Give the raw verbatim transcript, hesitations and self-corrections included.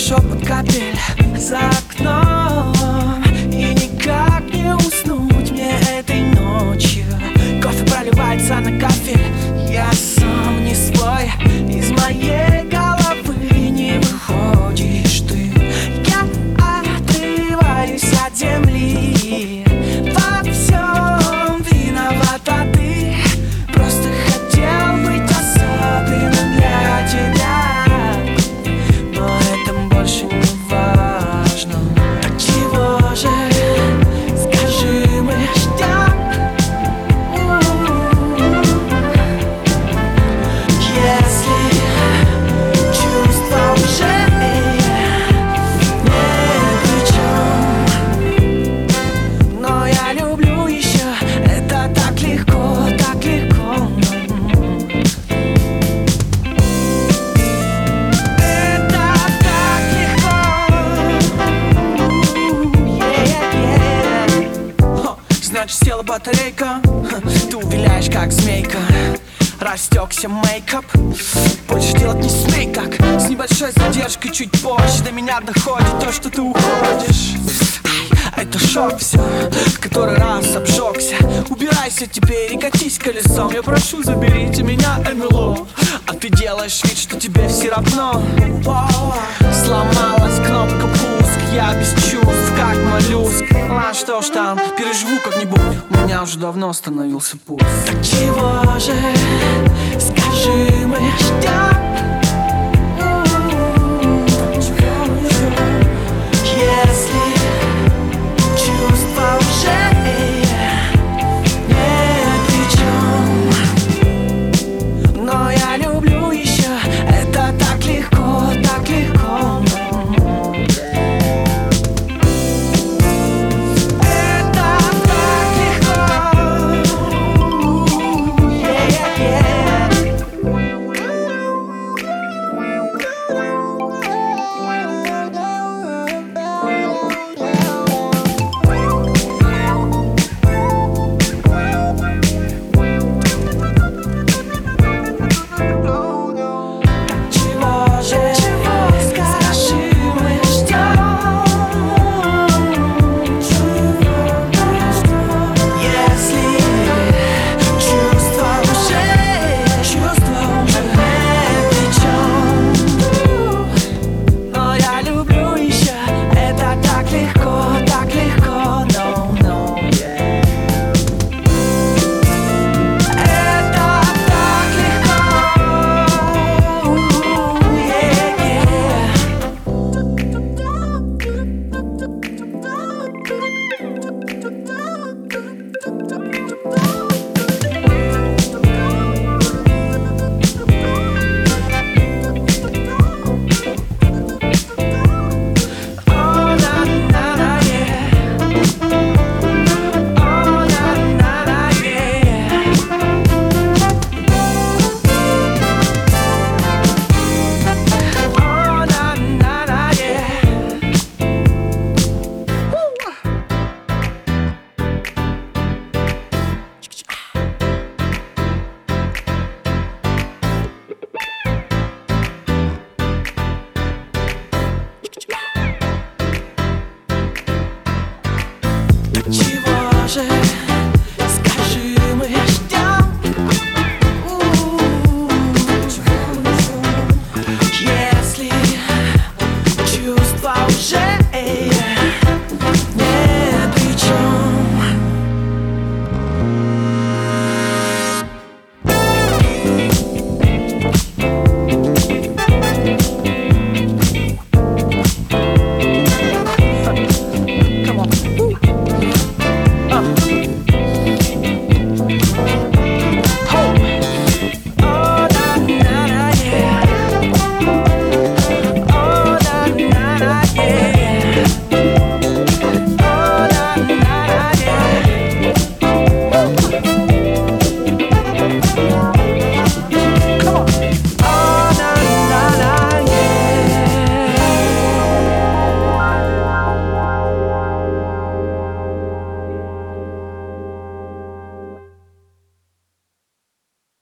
шепот капель за окном, и никак не уснуть мне этой ночью. Кофе проливается на кафель, я сам не свой. Из моей головы не выходишь ты. Я отрываюсь от земли. Во всем виновата ты. Просто хотел быть особенным для тебя, но это больше не важно. Так чего же, скажи, мы ждем? Если чувства уже не при чем, но я люблю еще, это так легко, так легко. Это так легко. Yeah-yeah. Хо, значит, села батарейка, ты увиляешь как змейка. Растекся мейкап, больше делать не смей как. С небольшой задержкой чуть позже до меня доходит то, что ты уходишь. Ай, это шок все, в который раз обжегся. Убирайся теперь и катись колесом. Я прошу, заберите меня, НЛО. А ты делаешь вид, что тебе все равно. Сломалась кнопка пуск, я без чувств, как моллюск. А что ж там, переживу как-нибудь, у меня уже давно остановился пульс. Так чего же, скажи, мы ждем?